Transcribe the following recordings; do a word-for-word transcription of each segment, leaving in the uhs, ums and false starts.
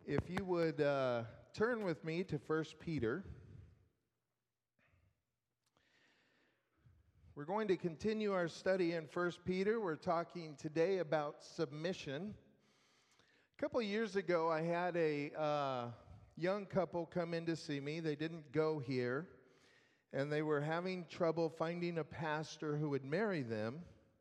If you would uh, turn with me to First Peter, we're going to continue our study in First Peter. We're talking today about submission. A couple years ago, I had a uh, young couple come in to see me. They didn't go here, and they were having trouble finding a pastor who would marry them.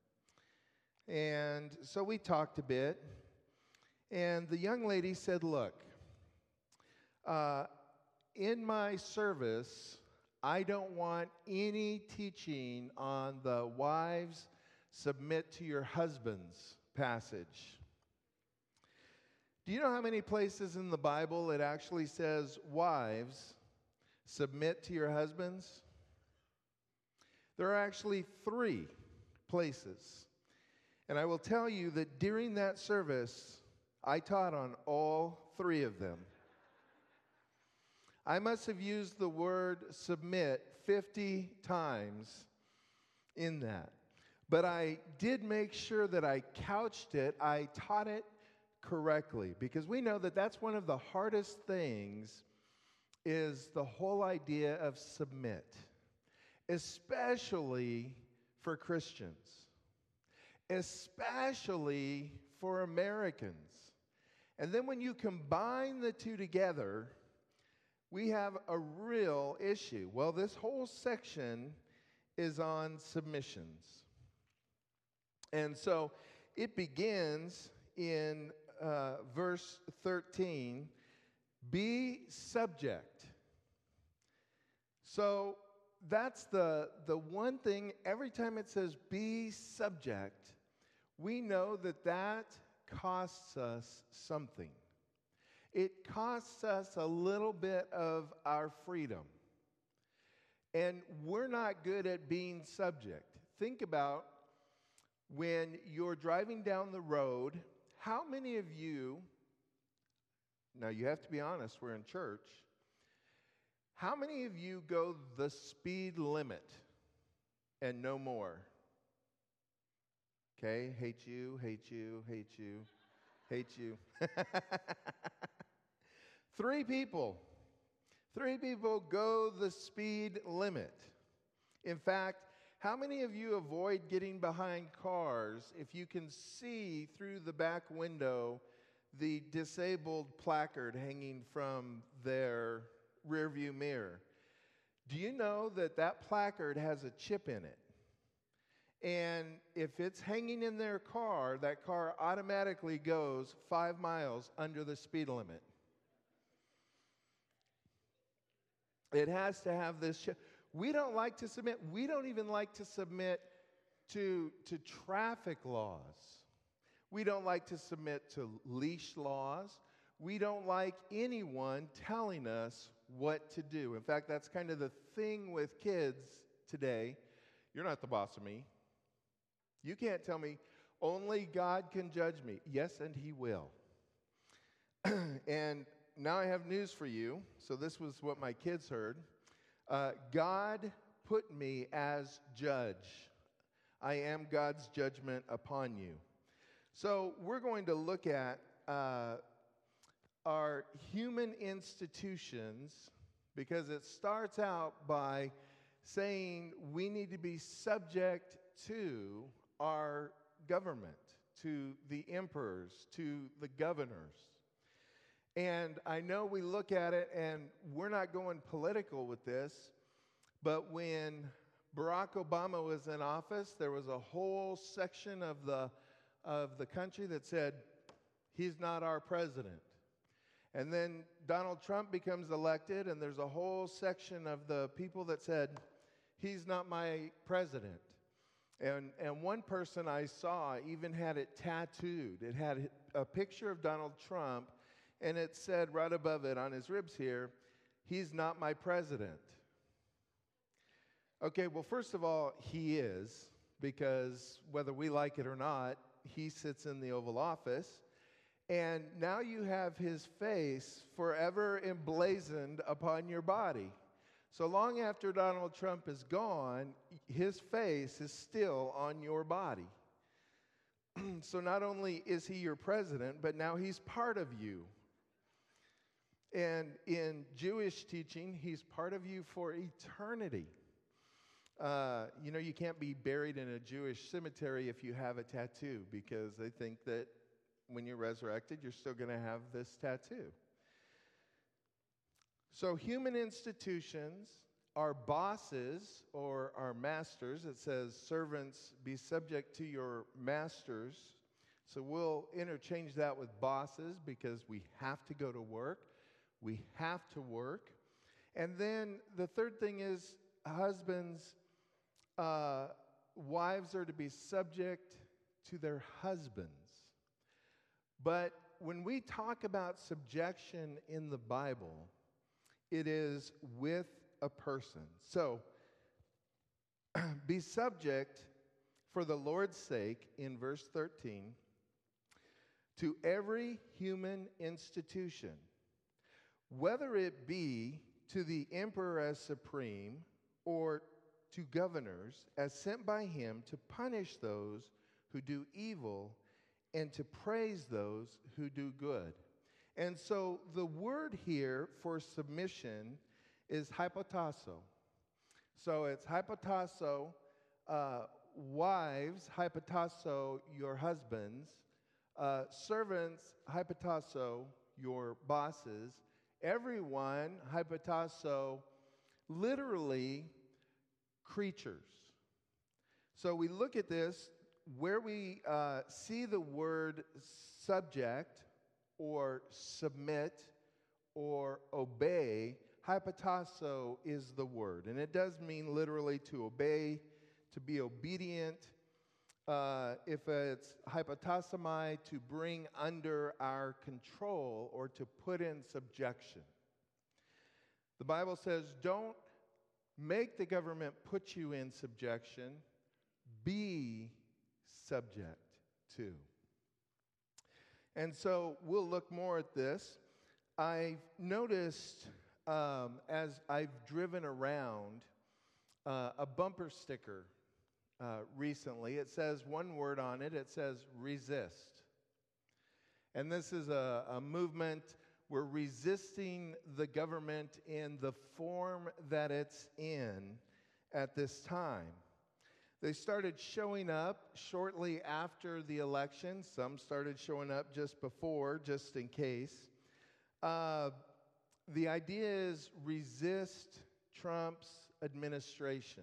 And so we talked a bit. And the young lady said, look, uh, in my service, I don't want any teaching on the wives submit to your husbands passage. Do you know how many places in the Bible it actually says, wives, submit to your husbands? There are actually three places. And I will tell you that during that service, I taught on all three of them. I must have used the word submit fifty times in that. But I did make sure that I couched it, I taught it correctly. Because we know that that's one of the hardest things is the whole idea of submit. Especially for Christians. Especially for Americans. And then when you combine the two together, we have a real issue. Well, this whole section is on submissions. And so it begins in uh, verse thirteen, be subject. So that's the, the one thing, every time it says be subject, we know that that costs us something. It costs us a little bit of our freedom. And we're not good at being subject. Think about when you're driving down the road, how many of you, now you have to be honest, we're in church, how many of you go the speed limit and no more? Okay, hate you, hate you, hate you, hate you. Three people. Three people go the speed limit. In fact, how many of you avoid getting behind cars if you can see through the back window the disabled placard hanging from their rearview mirror? Do you know that that placard has a chip in it? And if it's hanging in their car, that car automatically goes five miles under the speed limit. It has to have this chip. We don't like to submit. We don't even like to submit to, to traffic laws. We don't like to submit to leash laws. We don't like anyone telling us what to do. In fact, that's kind of the thing with kids today. You're not the boss of me. You can't tell me, only God can judge me. Yes, and He will. And now I have news for you. So this was what my kids heard. Uh, God put me as judge. I am God's judgment upon you. So we're going to look at uh, our human institutions because it starts out by saying we need to be subject to our government, to the emperors, to the governors. And I know we look at it, and we're not going political with this, but when Barack Obama was in office, there was a whole section of the, of the country that said, he's not our president. And then Donald Trump becomes elected, and there's a whole section of the people that said, he's not my president. And, and one person I saw even had it tattooed. It had a picture of Donald Trump, and it said right above it on his ribs here, he's not my president. Okay, well, first of all, he is, because whether we like it or not, he sits in the Oval Office. And now you have his face forever emblazoned upon your body. So long after Donald Trump is gone, his face is still on your body. So not only is he your president, but now he's part of you. And in Jewish teaching, he's part of you for eternity. Uh, you know, you can't be buried in a Jewish cemetery if you have a tattoo, because they think that when you're resurrected, you're still going to have this tattoo. So human institutions, our bosses or our masters, it says, servants, be subject to your masters. So we'll interchange that with bosses because we have to go to work. We have to work. And then the third thing is husbands, uh, wives are to be subject to their husbands. But when we talk about subjection in the Bible, it is with a person. So, be subject for the Lord's sake, in verse thirteen, to every human institution, whether it be to the emperor as supreme or to governors as sent by him to punish those who do evil and to praise those who do good. And so the word here for submission is hypotasso. So it's hypotasso, uh, wives, hypotasso, your husbands, uh, servants, hypotasso, your bosses, everyone, hypotasso, literally creatures. So we look at this, where we uh, see the word subject or submit or obey, hypotasso is the word. And it does mean literally to obey, to be obedient. Uh, if it's hypotassomai, to bring under our control or to put in subjection. The Bible says, don't make the government put you in subjection. Be subject to. And so we'll look more at this. I've noticed um, as I've driven around uh, a bumper sticker uh, recently. It says one word on it. It says resist. And this is a, a movement. We're resisting the government in the form that it's in at this time. They started showing up shortly after the election. Some started showing up just before, just in case. Uh, the idea is resist Trump's administration.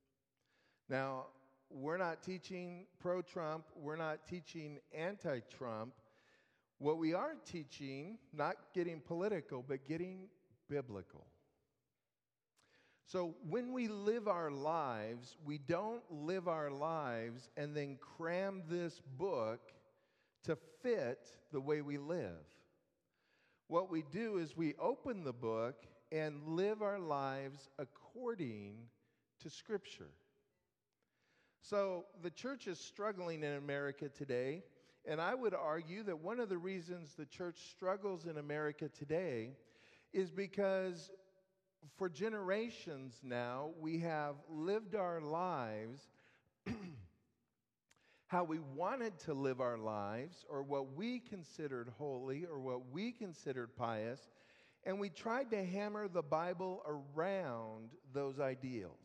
Now, we're not teaching pro-Trump. We're not teaching anti-Trump. What we are teaching, not getting political, but getting biblical. So when we live our lives, we don't live our lives and then cram this book to fit the way we live. What we do is we open the book and live our lives according to Scripture. So the church is struggling in America today, and I would argue that one of the reasons the church struggles in America today is because for generations now, we have lived our lives how we wanted to live our lives, or what we considered holy, or what we considered pious, and we tried to hammer the Bible around those ideals.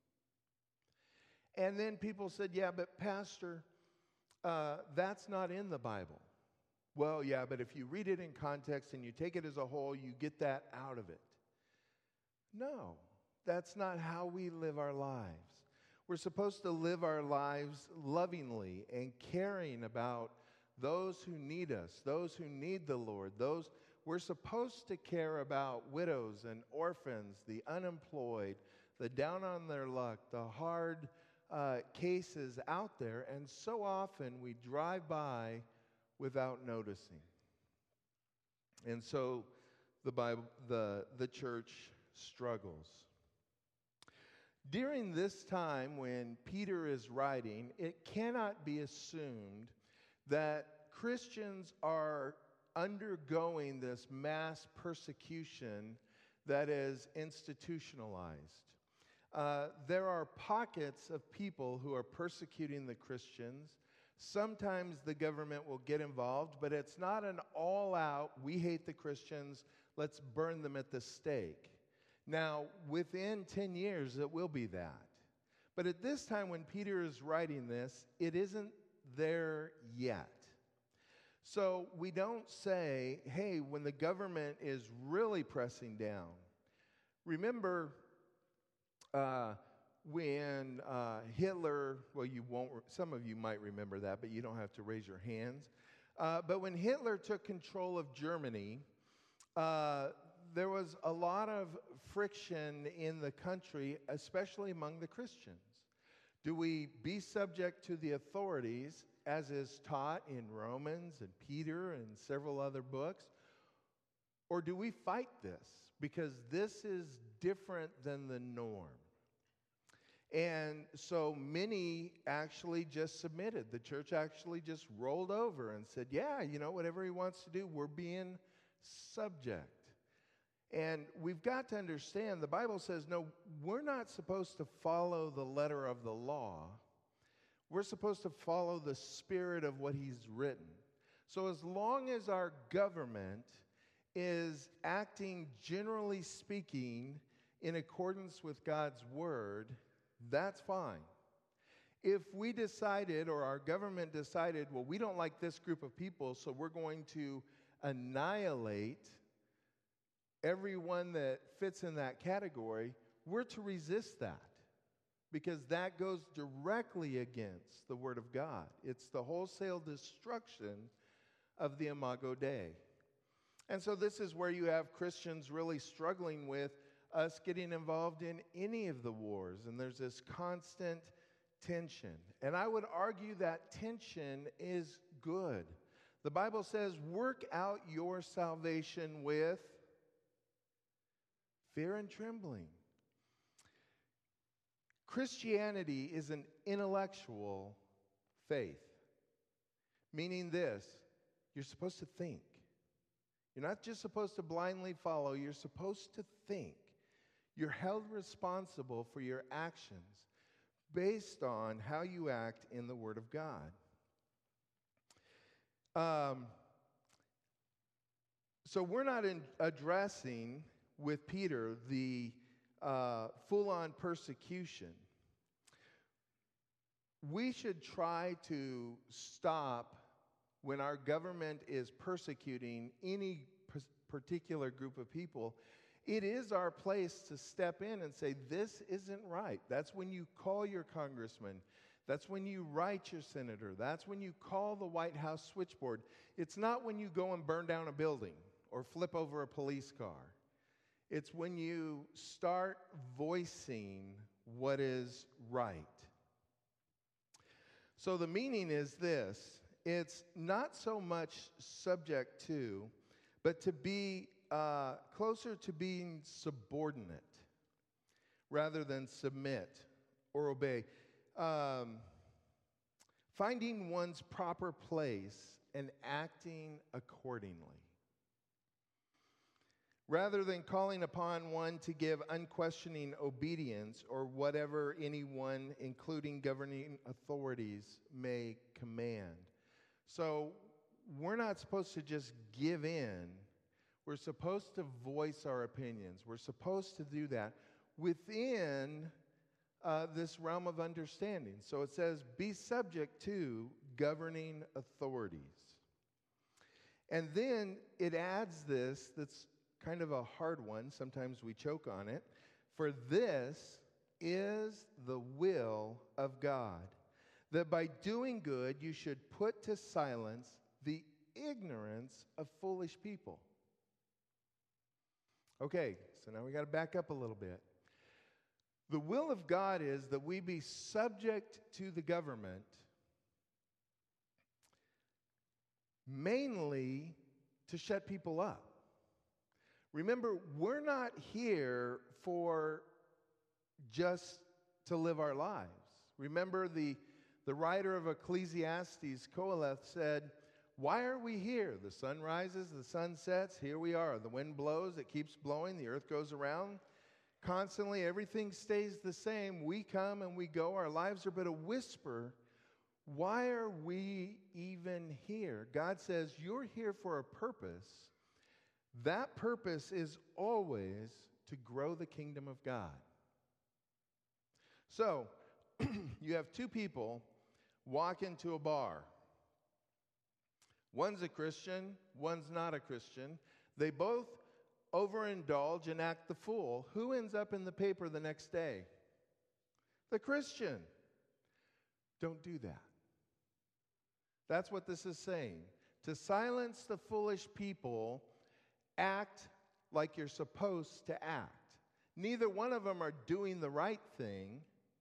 And then people said, yeah, but Pastor, uh, that's not in the Bible. Well, yeah, but if you read it in context and you take it as a whole, you get that out of it. No, that's not how we live our lives. We're supposed to live our lives lovingly and caring about those who need us, those who need the Lord. Those we're supposed to care about widows and orphans, the unemployed, the down on their luck, the hard uh, cases out there. And so often we drive by without noticing. And so the Bible, the, the church struggles. During this time when Peter is writing, it cannot be assumed that Christians are undergoing this mass persecution that is institutionalized. Uh, there are pockets of people who are persecuting the Christians. Sometimes the government will get involved, but it's not an all-out, we hate the Christians, let's burn them at the stake. Now, within ten years, it will be that. But at this time, when Peter is writing this, it isn't there yet. So we don't say, hey, when the government is really pressing down. Remember uh, when uh, Hitler, well, you won't, some of you might remember that, but you don't have to raise your hands. Uh, but when Hitler took control of Germany, uh, there was a lot of friction in the country, especially among the Christians. Do we be subject to the authorities, as is taught in Romans and Peter and several other books? Or do we fight this? Because this is different than the norm. And so many actually just submitted. The church actually just rolled over and said, yeah, you know, whatever he wants to do, we're being subject. And we've got to understand, the Bible says, no, we're not supposed to follow the letter of the law. We're supposed to follow the spirit of what he's written. So as long as our government is acting, generally speaking, in accordance with God's word, that's fine. If we decided, or our government decided, well, we don't like this group of people, so we're going to annihilate everyone that fits in that category, we're to resist that, because that goes directly against the Word of God. It's the wholesale destruction of the Imago Dei. And so this is where you have Christians really struggling with us getting involved in any of the wars, and there's this constant tension. And I would argue that tension is good. The Bible says, work out your salvation with fear and trembling. Christianity is an intellectual faith, meaning this: you're supposed to think. You're not just supposed to blindly follow, you're supposed to think. You're held responsible for your actions based on how you act in the Word of God. Um, so we're not in addressing with Peter the uh, full-on persecution. We should try to stop when our government is persecuting any p- particular group of people. It is our place to step in and say, this isn't right. That's when you call your congressman. That's when you write your senator. That's when you call the White House switchboard. It's not when you go and burn down a building or flip over a police car. It's when you start voicing what is right. So the meaning is this: it's not so much subject to, but to be uh, closer to being subordinate rather than submit or obey. Um, finding one's proper place and acting accordingly. Rather than calling upon one to give unquestioning obedience or whatever anyone, including governing authorities, may command. So we're not supposed to just give in. We're supposed to voice our opinions. We're supposed to do that within uh, this realm of understanding. So it says, be subject to governing authorities. And then it adds this that's kind of a hard one. Sometimes we choke on it. For this is the will of God, that by doing good you should put to silence the ignorance of foolish people. Okay, so now we got to back up a little bit. The will of God is that we be subject to the government, mainly to shut people up. Remember, we're not here for just to live our lives. Remember, the, the writer of Ecclesiastes, Qoheleth, said, why are we here? The sun rises, the sun sets, here we are. The wind blows, it keeps blowing, the earth goes around. Constantly, everything stays the same. We come and we go. Our lives are but a whisper Why are we even here? God says you're here for a purpose. That purpose is always to grow the kingdom of God. So, you have two people walk into a bar. One's a Christian, one's not a Christian. They both overindulge and act the fool. Who ends up in the paper the next day? The Christian. Don't do that. That's what this is saying. To silence the foolish people, act like you're supposed to act. Neither one of them are doing the right thing.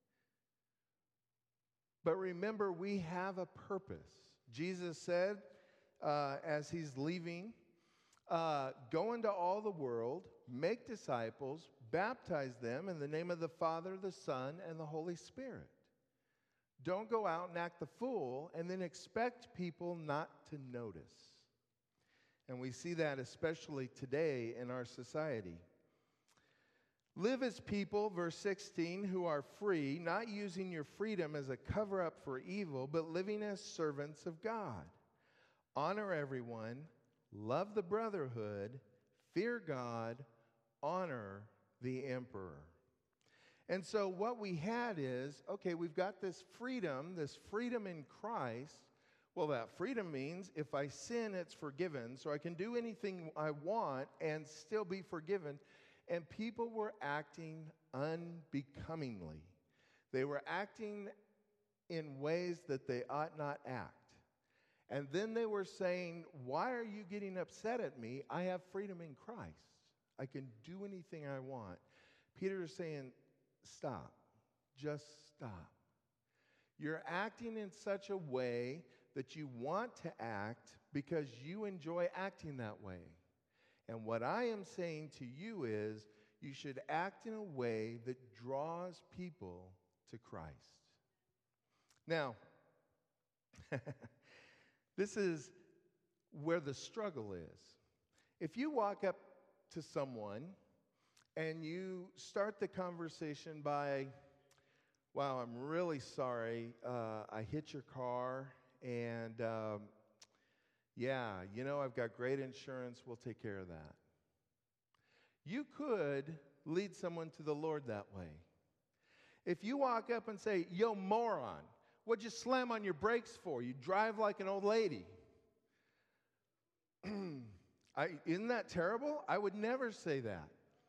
But remember, we have a purpose. Jesus said, uh, as he's leaving, uh, go into all the world, make disciples, baptize them in the name of the Father, the Son, and the Holy Spirit. Don't go out and act the fool and then expect people not to notice. And we see that especially today in our society. Live as people, verse sixteen, who are free, not using your freedom as a cover-up for evil, but living as servants of God. Honor everyone, love the brotherhood, fear God, honor the emperor. And so what we had is, okay, we've got this freedom, this freedom in Christ. Well, that freedom means if I sin, it's forgiven. So I can do anything I want and still be forgiven. And people were acting unbecomingly. They were acting in ways that they ought not act. And then they were saying, why are you getting upset at me? I have freedom in Christ. I can do anything I want. Peter is saying, stop. Just stop. You're acting in such a way that you want to act because you enjoy acting that way. And what I am saying to you is you should act in a way that draws people to Christ. Now, this is where the struggle is. If you walk up to someone and you start the conversation by, wow, I'm really sorry, uh, I hit your car, and um, yeah, you know, I've got great insurance, we'll take care of that. You could lead someone to the Lord that way. If you walk up and say, yo, moron, what'd you slam on your brakes for? You drive like an old lady. I, isn't that terrible? I would never say that.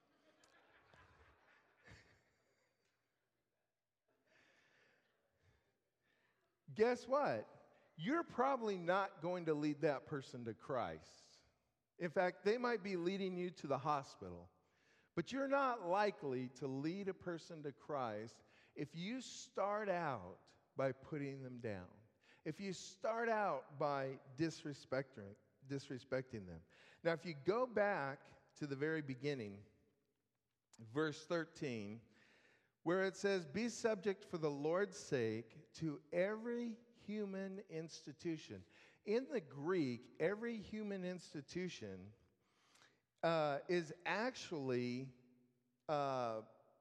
Guess what? You're probably not going to lead that person to Christ. In fact, they might be leading you to the hospital. But you're not likely to lead a person to Christ if you start out by putting them down. If you start out by disrespecting, disrespecting them. Now, if you go back to the very beginning, verse thirteen, where it says, be subject for the Lord's sake to every human institution. In the Greek, every human institution uh, is actually uh,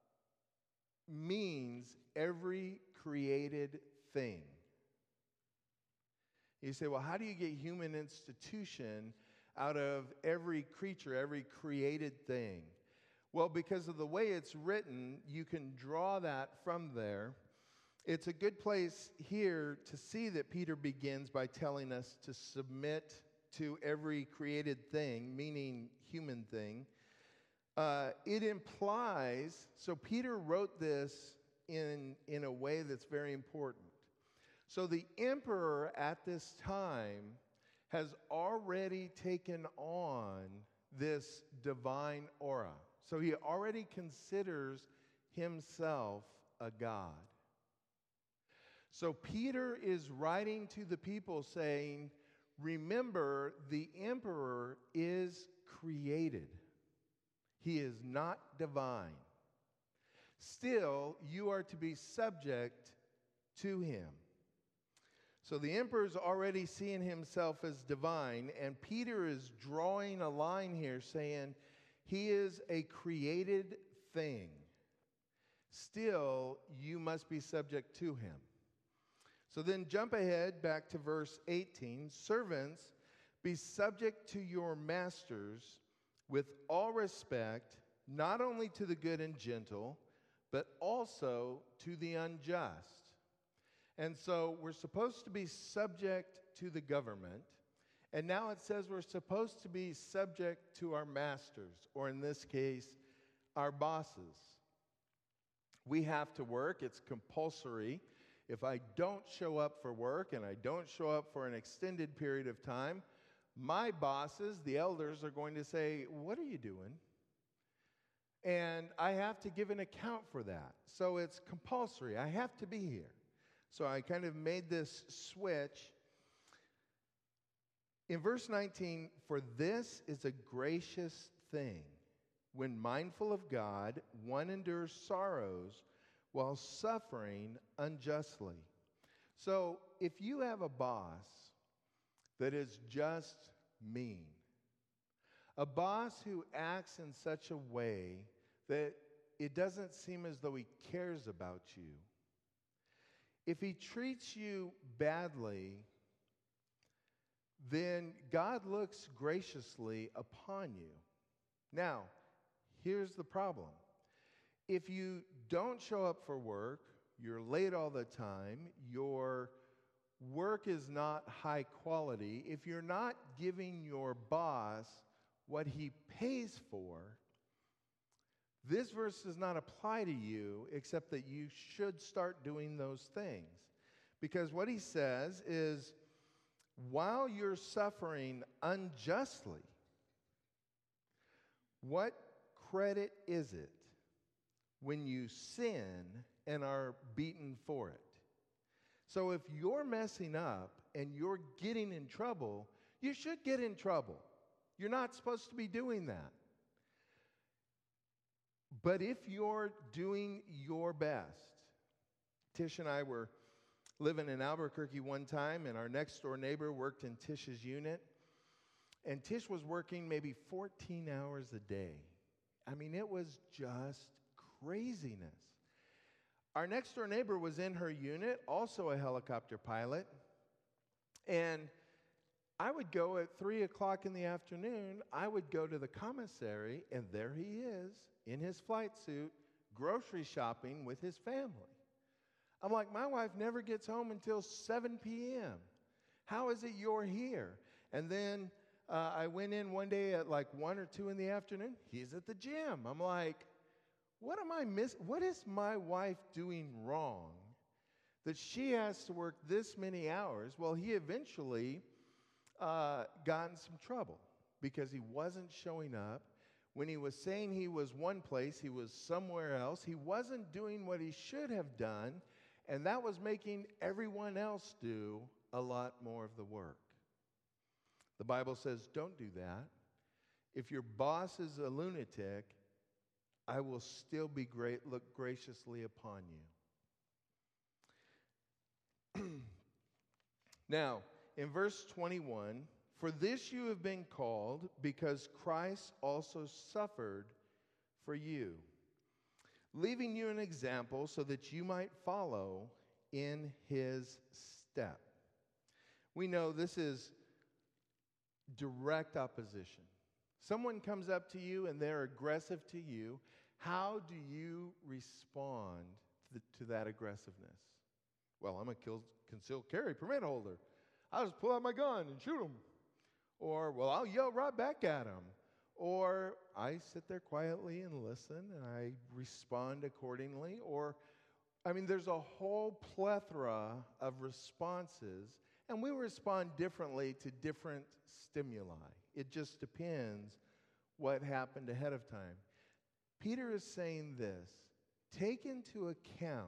means every created thing. You say, well, how do you get human institution out of every creature, every created thing? Well, because of the way it's written, you can draw that from there. It's a good place here to see that Peter begins by telling us to submit to every created thing, meaning human thing. Uh, it implies, so Peter wrote this in, in a way that's very important. So the emperor at this time has already taken on this divine aura. So he already considers himself a god. So Peter is writing to the people saying, remember, the emperor is created. He is not divine. Still, you are to be subject to him. So the emperor's already seeing himself as divine, and Peter is drawing a line here saying he is a created thing. Still, you must be subject to him. So then jump ahead back to verse eighteen. Servants, be subject to your masters with all respect, not only to the good and gentle, but also to the unjust. And so we're supposed to be subject to the government. And now it says we're supposed to be subject to our masters, or in this case, our bosses. We have to work. It's compulsory. If I don't show up for work and I don't show up for an extended period of time, my bosses, the elders, are going to say, "What are you doing?" And I have to give an account for that. So it's compulsory. I have to be here. So I kind of made this switch. In verse nineteen, for this is a gracious thing. When mindful of God, one endures sorrows while suffering unjustly. So if you have a boss that is just mean, a boss who acts in such a way that it doesn't seem as though he cares about you, if he treats you badly, then God looks graciously upon you. Now, here's the problem. If you don't show up for work, you're late all the time, your work is not high quality, if you're not giving your boss what he pays for, this verse does not apply to you, except that you should start doing those things. Because what he says is, while you're suffering unjustly, what credit is it when you sin and are beaten for it? So if you're messing up and you're getting in trouble, you should get in trouble. You're not supposed to be doing that. But if you're doing your best, Tish and I were living in Albuquerque one time, and our next door neighbor worked in Tish's unit, and Tish was working maybe fourteen hours a day. I mean, it was just craziness. Our next door neighbor was in her unit, also a helicopter pilot, and I would go at three o'clock in the afternoon, I would go to the commissary, and there he is, in his flight suit, grocery shopping with his family. I'm like, my wife never gets home until seven p.m. How is it you're here? And then uh, I went in one day at like one or two in the afternoon. He's at the gym. I'm like, what am I missing? What is my wife doing wrong that she has to work this many hours? Well, he eventually uh, got in some trouble because he wasn't showing up. When he was saying he was one place, he was somewhere else. He wasn't doing what he should have done. And that was making everyone else do a lot more of the work. The Bible says, don't do that. If your boss is a lunatic, I will still be great, look graciously upon you. Now, in verse twenty-one, for this you have been called, because Christ also suffered for you, leaving you an example so that you might follow in his step. We know this is direct opposition. Someone comes up to you and they're aggressive to you. How do you respond to, the, to that aggressiveness? Well, I'm a kill, concealed carry permit holder. I'll just pull out my gun and shoot him. Or, well, I'll yell right back at him. Or I sit there quietly and listen, and I respond accordingly. Or, I mean, there's a whole plethora of responses, and we respond differently to different stimuli. It just depends what happened ahead of time. Peter is saying this: take into account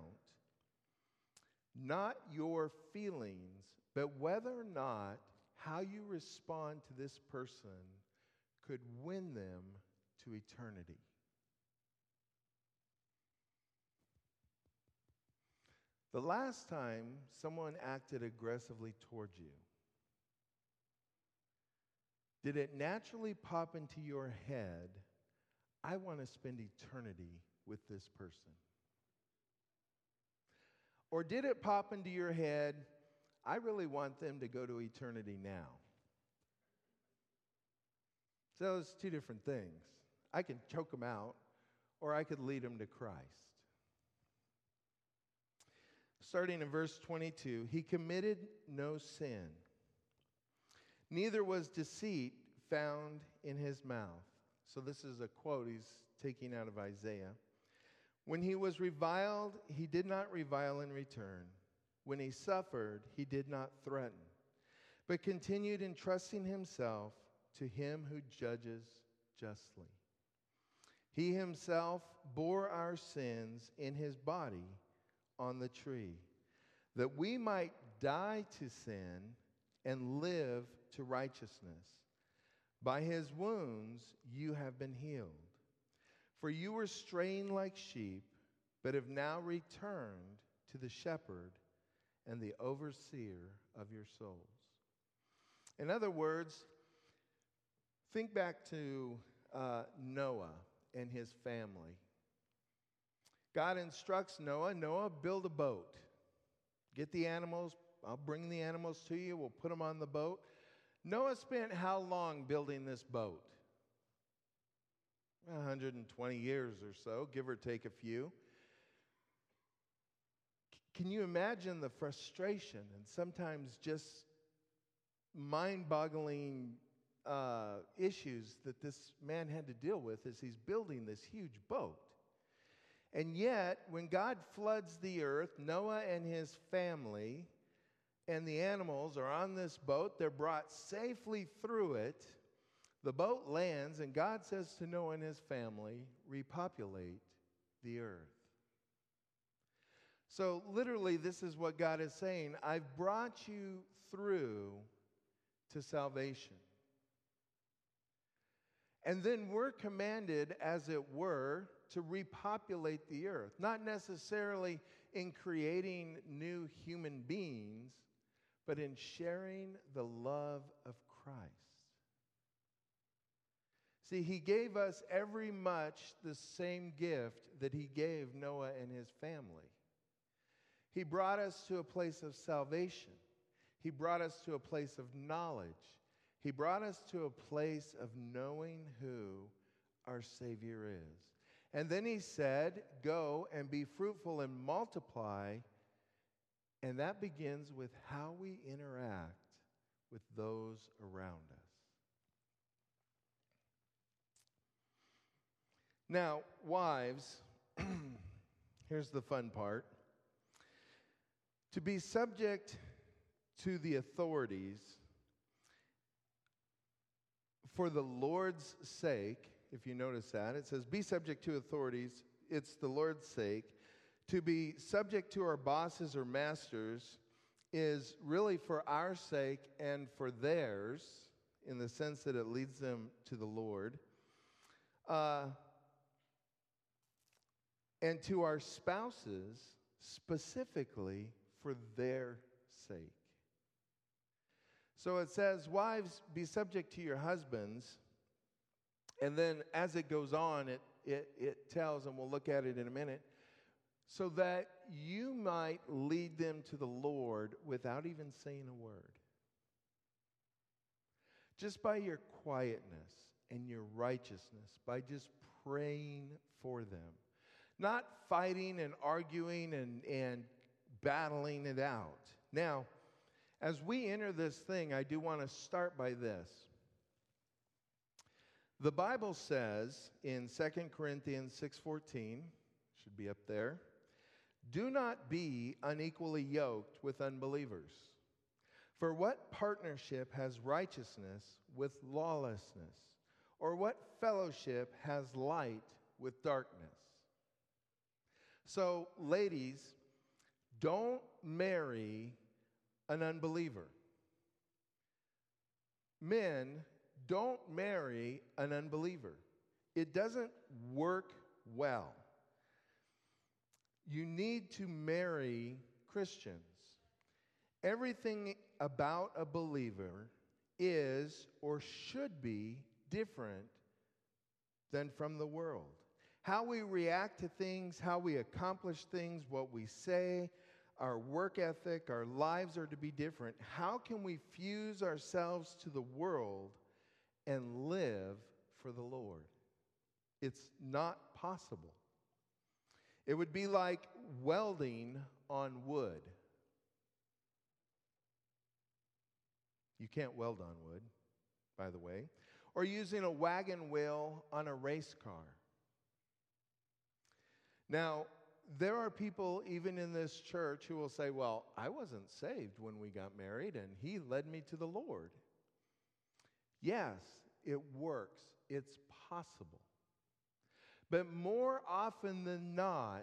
not your feelings, but whether or not how you respond to this person could win them to eternity. The last time someone acted aggressively towards you, did it naturally pop into your head, I want to spend eternity with this person? Or did it pop into your head, I really want them to go to eternity now. So it's two different things. I can choke them out, or I could lead them to Christ. Starting in verse twenty-two, he committed no sin. Neither was deceit found in his mouth. So this is a quote he's taking out of Isaiah. When he was reviled, he did not revile in return. When he suffered, he did not threaten, but continued entrusting himself to him who judges justly. He himself bore our sins in his body on the tree, that we might die to sin and live to righteousness. By his wounds you have been healed. For you were straying like sheep, but have now returned to the shepherd and the overseer of your souls. In other words, think back to uh, Noah and his family. God instructs Noah, Noah, build a boat. Get the animals, I'll bring the animals to you, we'll put them on the boat. Noah spent how long building this boat? one hundred twenty years or so, give or take a few. C- can you imagine the frustration and sometimes just mind-boggling uh, issues that this man had to deal with as he's building this huge boat? And yet, when God floods the earth, Noah and his family and the animals are on this boat. They're brought safely through it. The boat lands, and God says to Noah and his family, repopulate the earth. So literally, this is what God is saying. I've brought you through to salvation. And then we're commanded, as it were, to repopulate the earth. Not necessarily in creating new human beings, but in sharing the love of Christ. See, he gave us every much the same gift that he gave Noah and his family. He brought us to a place of salvation. He brought us to a place of knowledge. He brought us to a place of knowing who our Savior is. And then he said, go and be fruitful and multiply. And that begins with how we interact with those around us. Now, wives, here's the fun part. To be subject to the authorities for the Lord's sake, if you notice that, it says, be subject to authorities, it's the Lord's sake. To be subject to our bosses or masters is really for our sake and for theirs, in the sense that it leads them to the Lord. Uh, and to our spouses, specifically for their sake. So it says, wives, be subject to your husbands. And then as it goes on, it, it, it tells, and we'll look at it in a minute, so that you might lead them to the Lord without even saying a word. Just by your quietness and your righteousness, by just praying for them. Not fighting and arguing and, and battling it out. Now, as we enter this thing, I do want to start by this. The Bible says in Second Corinthians six fourteen, should be up there, do not be unequally yoked with unbelievers. For what partnership has righteousness with lawlessness? Or what fellowship has light with darkness? So, ladies, don't marry an unbeliever. Men, don't marry an unbeliever. It doesn't work well. You need to marry Christians. Everything about a believer is or should be different than from the world. How we react to things, how we accomplish things, what we say, our work ethic, our lives are to be different. How can we fuse ourselves to the world and live for the Lord? It's not possible. It would be like welding on wood. You can't weld on wood, by the way. Or using a wagon wheel on a race car. Now, there are people even in this church who will say, well, I wasn't saved when we got married, and he led me to the Lord. Yes, it works. It's possible. But more often than not,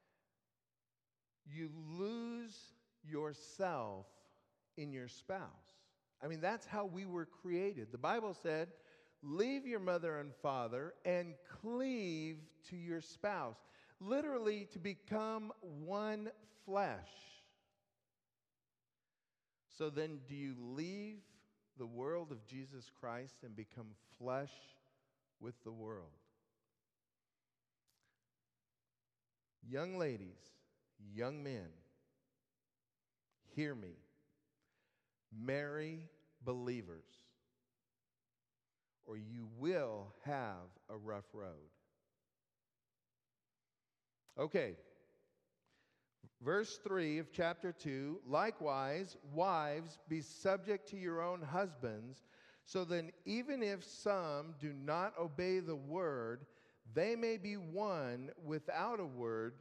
you lose yourself in your spouse. I mean, that's how we were created. The Bible said, leave your mother and father and cleave to your spouse. Literally, to become one flesh. So then, do you leave the world of Jesus Christ and become flesh with the world? Young ladies, young men, hear me. Marry believers, or you will have a rough road. Okay, verse three of chapter two, likewise, wives, be subject to your own husbands, so that even if some do not obey the word, they may be won without a word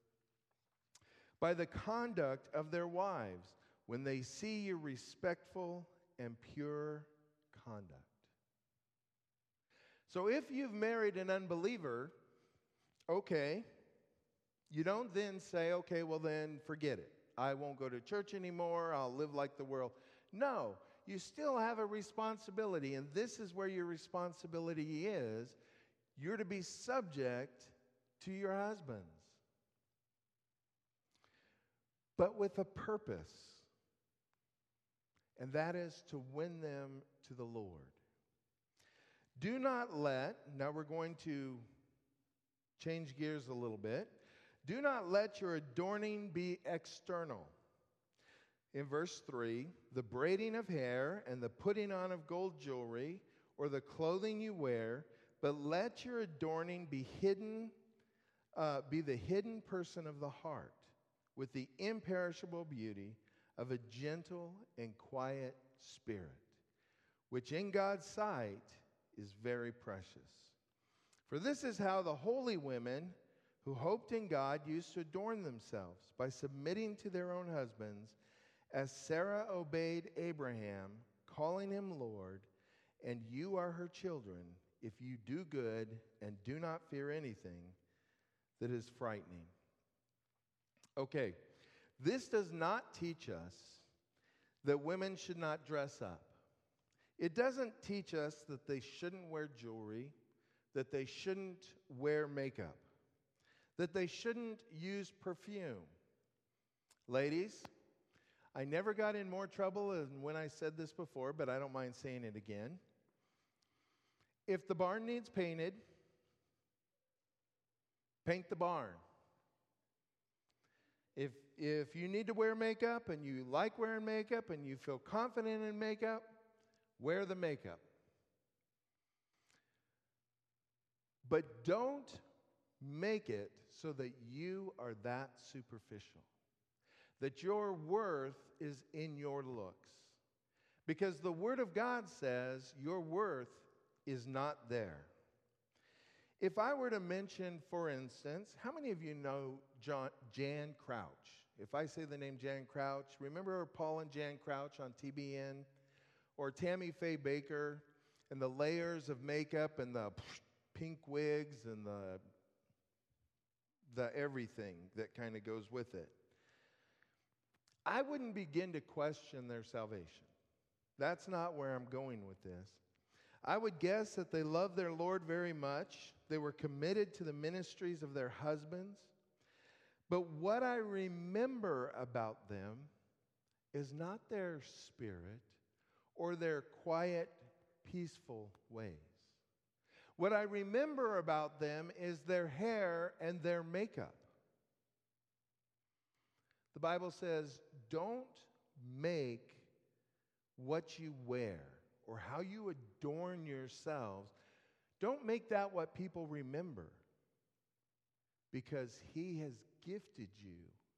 by the conduct of their wives, when they see your respectful and pure conduct. So if you've married an unbeliever, okay, you don't then say, okay, well then forget it. I won't go to church anymore. I'll live like the world. No, you still have a responsibility, and this is where your responsibility is. You're to be subject to your husbands, but with a purpose, and that is to win them to the Lord. Do not let, now we're going to change gears a little bit. Do not let your adorning be external. In verse three, the braiding of hair and the putting on of gold jewelry or the clothing you wear, but let your adorning be hidden, uh, be the hidden person of the heart, with the imperishable beauty of a gentle and quiet spirit, which in God's sight is very precious. For this is how the holy women who hoped in God used to adorn themselves, by submitting to their own husbands, as Sarah obeyed Abraham, calling him Lord, and you are her children, if you do good and do not fear anything that is frightening. Okay, this does not teach us that women should not dress up. It doesn't teach us that they shouldn't wear jewelry, that they shouldn't wear makeup, that they shouldn't use perfume. Ladies, I never got in more trouble than when I said this before, but I don't mind saying it again. If the barn needs painted, paint the barn. If, if you need to wear makeup and you like wearing makeup and you feel confident in makeup, wear the makeup. But don't make it so that you are that superficial, that your worth is in your looks. Because the Word of God says your worth is not there. If I were to mention, for instance, how many of you know John, Jan Crouch? If I say the name Jan Crouch, remember Paul and Jan Crouch on T B N? Or Tammy Faye Baker and the layers of makeup and the pink wigs and the, the everything that kind of goes with it. I wouldn't begin to question their salvation. That's not where I'm going with this. I would guess that they love their Lord very much. They were committed to the ministries of their husbands. But what I remember about them is not their spirit or their quiet, peaceful ways. What I remember about them is their hair and their makeup. The Bible says, don't make what you wear or how you adorn yourselves, don't make that what people remember, because he has gifted you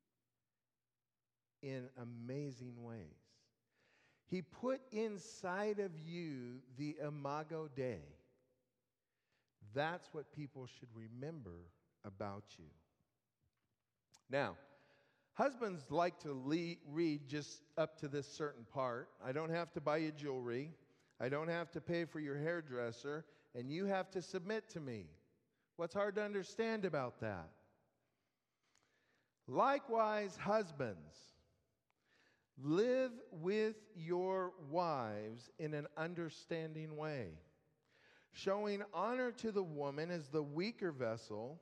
in amazing ways. He put inside of you the imago Dei. That's what people should remember about you. Now, husbands like to le- read just up to this certain part. I don't have to buy you jewelry. I don't have to pay for your hairdresser. And you have to submit to me. What's hard to understand about that? Likewise, husbands, live with your wives in an understanding way, showing honor to the woman as the weaker vessel,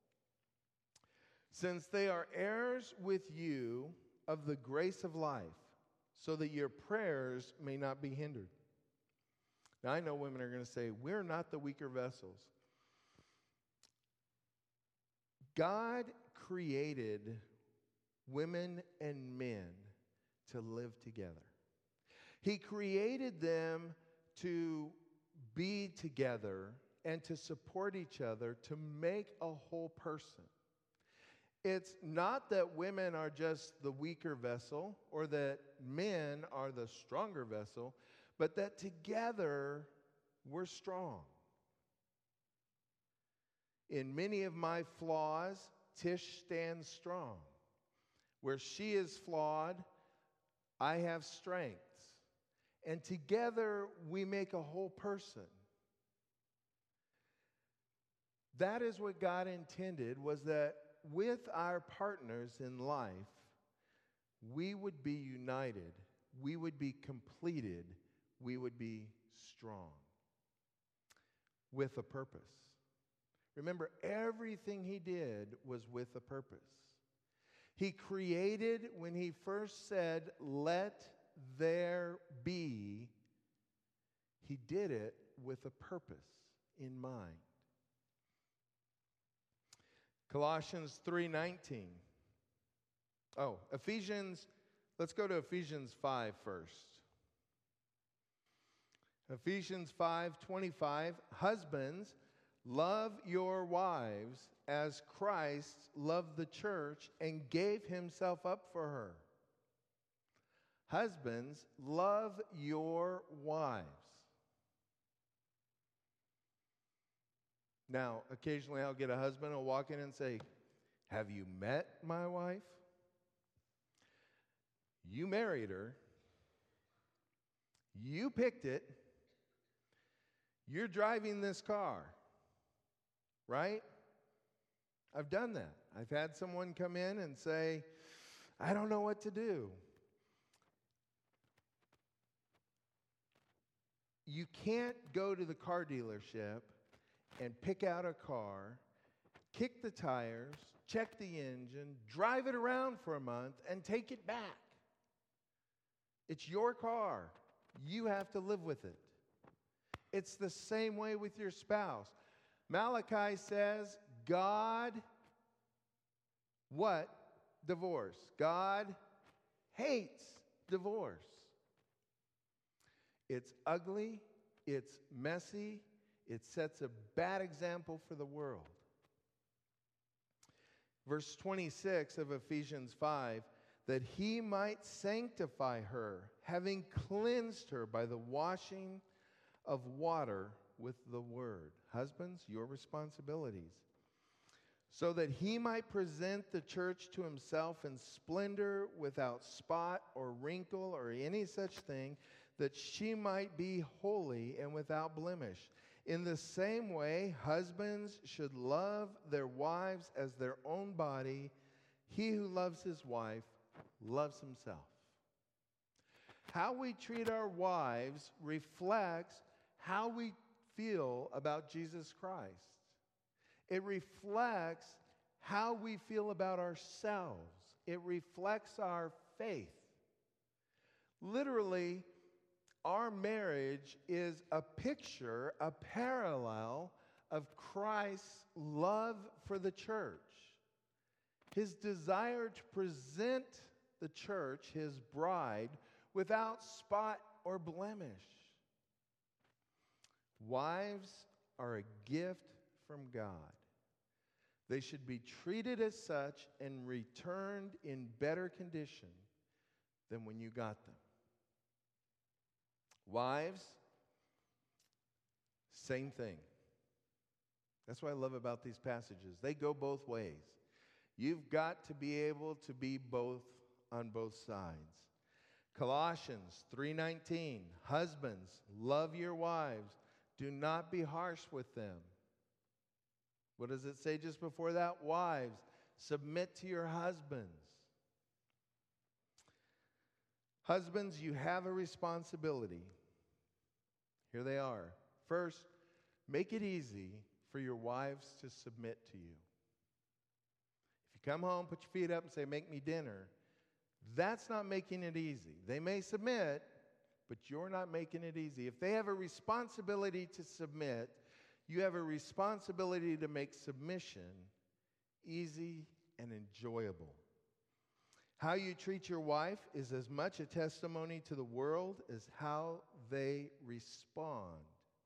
since they are heirs with you of the grace of life, so that your prayers may not be hindered. Now, I know women are going to say, we're not the weaker vessels. God created women and men to live together. He created them to be together and to support each other to make a whole person. It's not that women are just the weaker vessel or that men are the stronger vessel, but that together we're strong. In many of my flaws, Tish stands strong. Where she is flawed, I have strengths. And together we make a whole person. That is what God intended, was that with our partners in life, we would be united, we would be completed, we would be strong with a purpose. Remember, everything he did was with a purpose. He created, when he first said, "Let there be," he did it with a purpose in mind. Colossians three nineteen. Oh, Ephesians, let's go to Ephesians five first. Ephesians five twenty-five, husbands, love your wives as Christ loved the church and gave himself up for her. Husbands, love your wives. Now, occasionally I'll get a husband who'll walk in and say, "Have you met my wife? You married her. You picked it. You're driving this car." Right? I've done that. I've had someone come in and say, "I don't know what to do." You can't go to the car dealership and pick out a car, kick the tires, check the engine, drive it around for a month, and take it back. It's your car. You have to live with it. It's the same way with your spouse. Malachi says, God, what? Divorce. God hates divorce. It's ugly. It's messy. It sets a bad example for the world. Verse twenty-six of Ephesians five, that he might sanctify her, having cleansed her by the washing of water with the word. Husbands, your responsibilities. So that he might present the church to himself in splendor, without spot or wrinkle or any such thing, that she might be holy and without blemish. In the same way, husbands should love their wives as their own body. He who loves his wife loves himself. How we treat our wives reflects how we feel about Jesus Christ. It reflects how we feel about ourselves. It reflects our faith. Literally, our marriage is a picture, a parallel of Christ's love for the church. His desire to present the church, his bride, without spot or blemish. Wives are a gift from God. They should be treated as such and returned in better condition than when you got them. Wives, same thing. That's what I love about these passages. They go both ways. You've got to be able to be both on both sides. Colossians three nineteen, husbands, love your wives. Do not be harsh with them. What does it say just before that? Wives, submit to your husbands. Husbands, you have a responsibility. Here they are. First, make it easy for your wives to submit to you. If you come home, put your feet up and say, make me dinner, that's not making it easy. They may submit, but you're not making it easy. If they have a responsibility to submit, you have a responsibility to make submission easy and enjoyable. How you treat your wife is as much a testimony to the world as how they respond.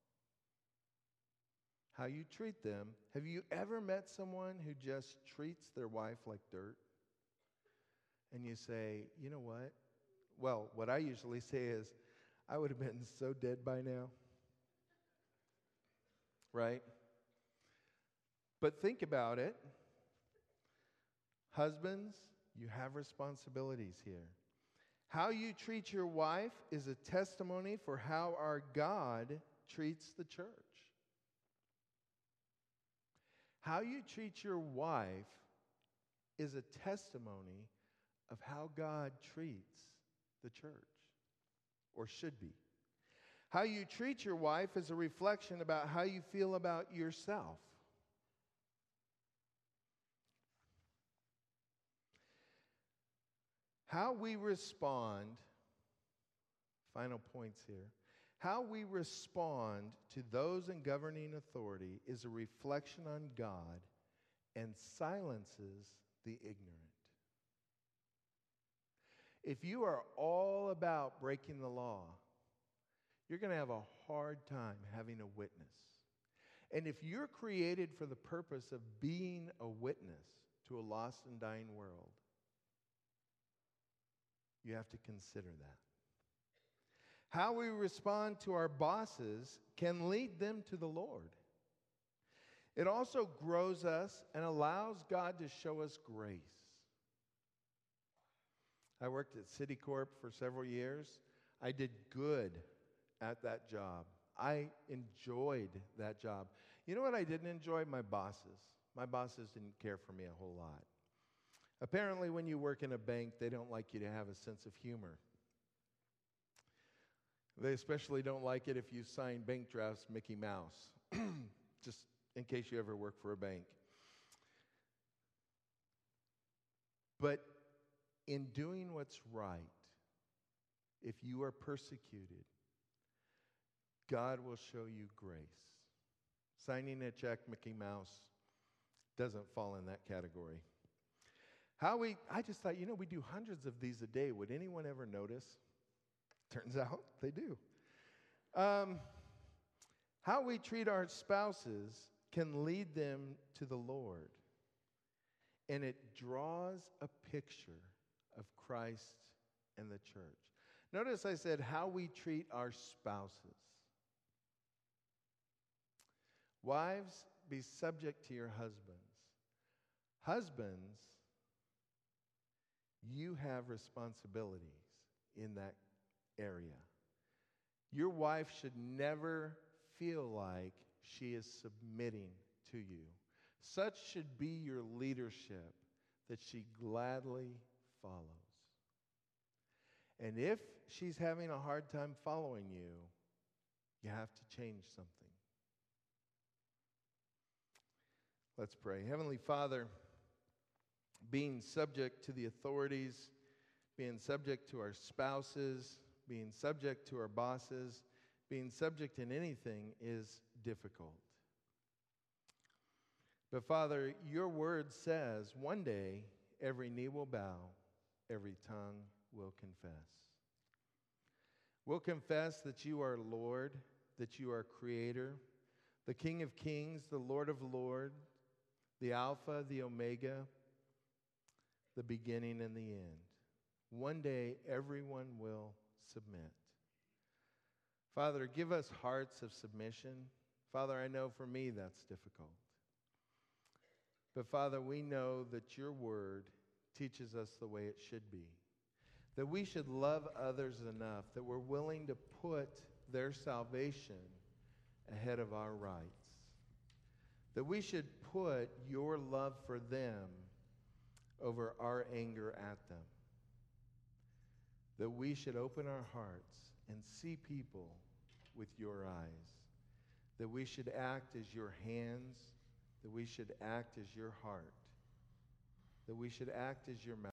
How you treat them. Have you ever met someone who just treats their wife like dirt? And you say, you know what? Well, what I usually say is, I would have been so dead by now. Right? But think about it. Husbands, you have responsibilities here. How you treat your wife is a testimony for how our God treats the church. How you treat your wife is a testimony of how God treats the church, or should be. How you treat your wife is a reflection about how you feel about yourself. How we respond, final points here, how we respond to those in governing authority is a reflection on God and silences the ignorant. If you are all about breaking the law, you're going to have a hard time having a witness. And if you're created for the purpose of being a witness to a lost and dying world, you have to consider that. How we respond to our bosses can lead them to the Lord. It also grows us and allows God to show us grace. I worked at Citicorp for several years. I did good at that job. I enjoyed that job. You know what I didn't enjoy? My bosses. My bosses didn't care for me a whole lot. Apparently, when you work in a bank, they don't like you to have a sense of humor. They especially don't like it if you sign bank drafts Mickey Mouse, just in case you ever work for a bank. But in doing what's right, if you are persecuted, God will show you grace. Signing a check, Mickey Mouse, doesn't fall in that category. How we, I just thought, you know, we do hundreds of these a day. Would anyone ever notice? Turns out they do. Um, how we treat our spouses can lead them to the Lord. And it draws a picture of Christ and the church. Notice I said how we treat our spouses. Wives, be subject to your husbands. Husbands, you have responsibilities in that area. Your wife should never feel like she is submitting to you. Such should be your leadership, that she gladly follows. And if she's having a hard time following you, you have to change something. Let's pray. Heavenly Father, being subject to the authorities, being subject to our spouses, being subject to our bosses, being subject in anything is difficult. But Father, your word says one day every knee will bow every tongue will confess. We'll confess that you are Lord, that you are Creator, the King of Kings, the Lord of Lords, the Alpha, the Omega, the beginning and the end. One day, everyone will submit. Father, give us hearts of submission. Father, I know for me that's difficult. But Father, we know that your word teaches us the way it should be. That we should love others enough that we're willing to put their salvation ahead of our rights. That we should put your love for them over our anger at them. That we should open our hearts and see people with your eyes. That we should act as your hands. That we should act as your heart. That we should act as your mouth.